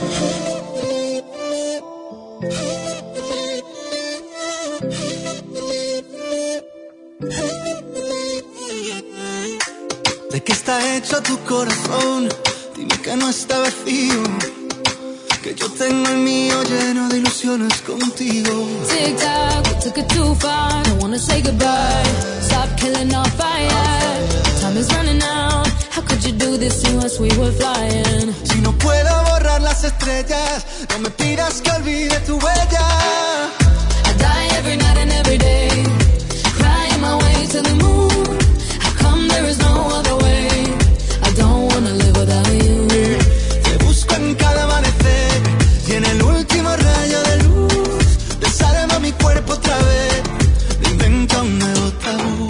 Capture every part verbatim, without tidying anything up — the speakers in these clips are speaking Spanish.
¿De qué está hecho tu corazón? Dime que no está vacío, que yo tengo el mío lleno de ilusiones contigo. Tic tac, we took it too far. Don't wanna say goodbye. Stop killing our fire. Time is running out. How could you do this to us? We were flying. Si no puedo borrar las estrellas, no me pidas que olvide tu huella. I die every night and every day, crying my way to the moon. How come there is no other way? I don't wanna live without you. Te busco en cada amanecer y en el último rayo de luz desarma mi cuerpo otra vez, me inventa un nuevo tabú.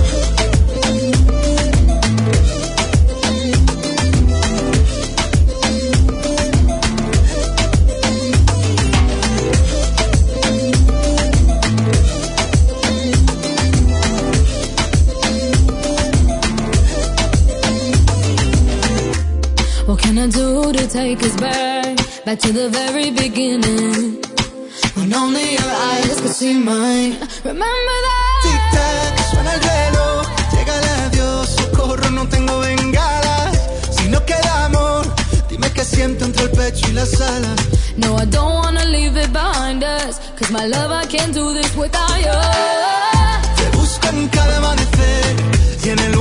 What can I do to take us back, back to the very beginning, when only your eyes could see mine? Remember that. Tic tac, suena el reloj, llega el adiós, socorro, no tengo bengalas. Si no queda amor, dime qué siento entre el pecho y las alas. No, I don't wanna leave it behind us, cause my love, I can't do this without you. Te busco en cada amanecer y en el